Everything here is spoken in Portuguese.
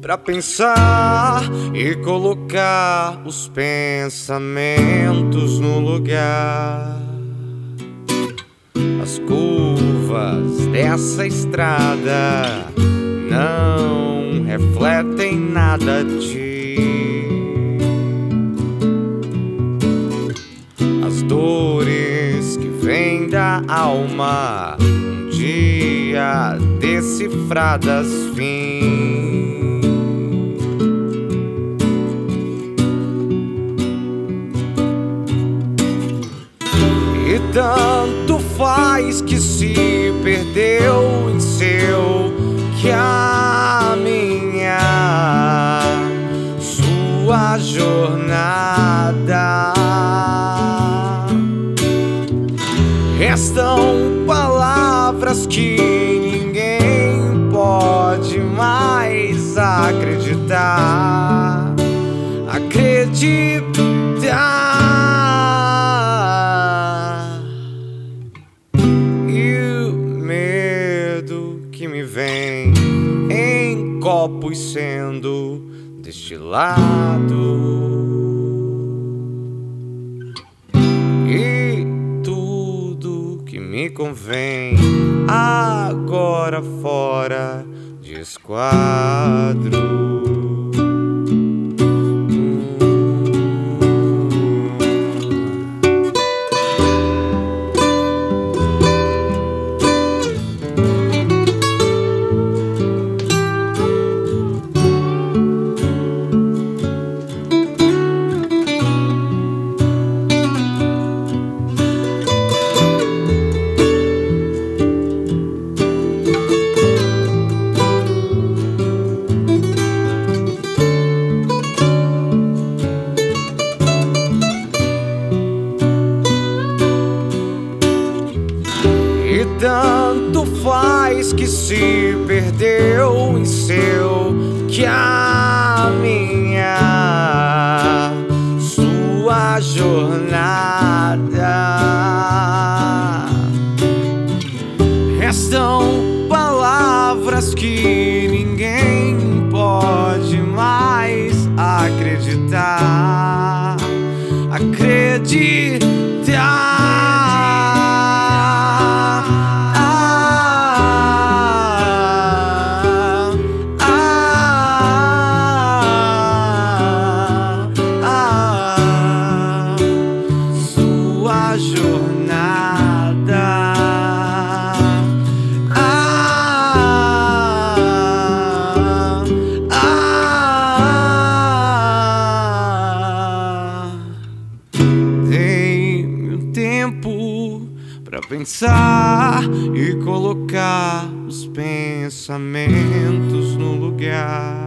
pra pensar e colocar os pensamentos no lugar. As curvas dessa estrada não refletem nada de ti. As dores que vêm da alma, um dia decifradas fim. E tanto faz que se perdeu em seu caminhar, sua jornada. Restam palavras que ninguém pode mais acreditar. E o medo que me vem em copos sendo destilado. E tudo que me convém agora fora de esquadro. E tanto faz que se perdeu em seu caminhar, sua jornada. Restam palavras que ninguém pode mais acreditar. Sua jornada. Dei-me um tempo pra pensar e colocar os pensamentos no lugar.